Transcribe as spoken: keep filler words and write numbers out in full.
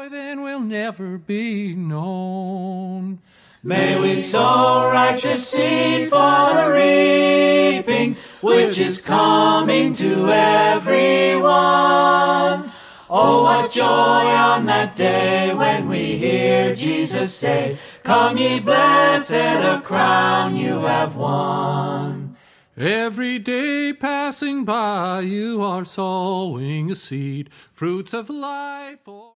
joy then will never be known. May we sow righteous seed for the reaping, which is coming to everyone. Oh, what joy on that day when we hear Jesus say, "Come ye blessed, a crown you have won." Every day passing by you are sowing a seed, fruits of life.